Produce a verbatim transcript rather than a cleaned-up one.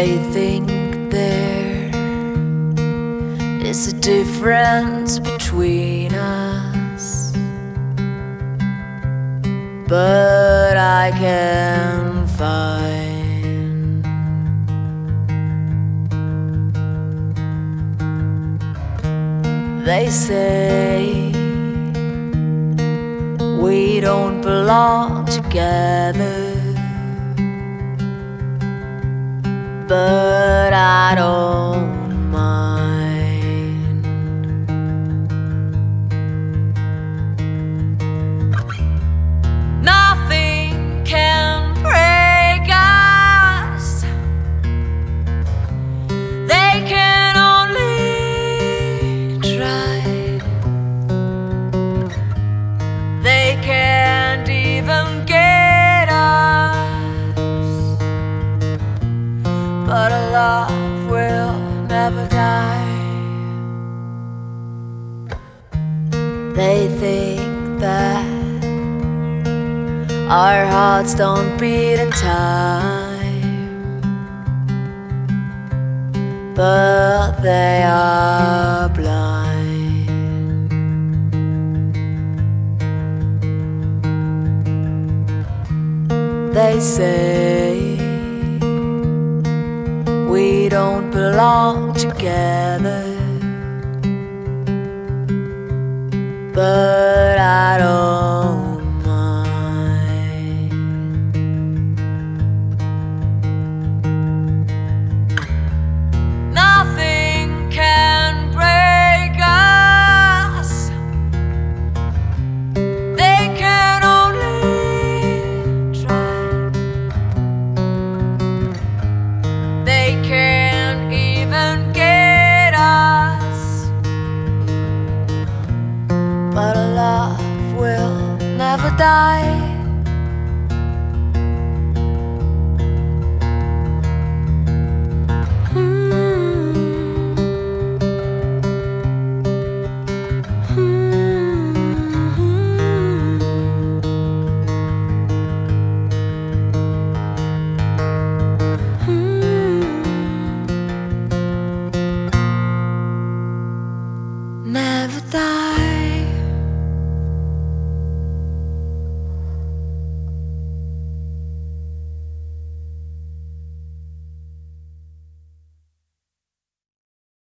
They think there is a difference between us, but I can't find. They say we don't belong together, but I don't mind. Nothing can break us. They can only try. They can't even get us, but our love will never die. They think that our hearts don't beat in time, but they are blind. They say we don't belong together, but I don't mind. Nothing can break us. They can only try. They can't even get us, but our love will never die. Never die.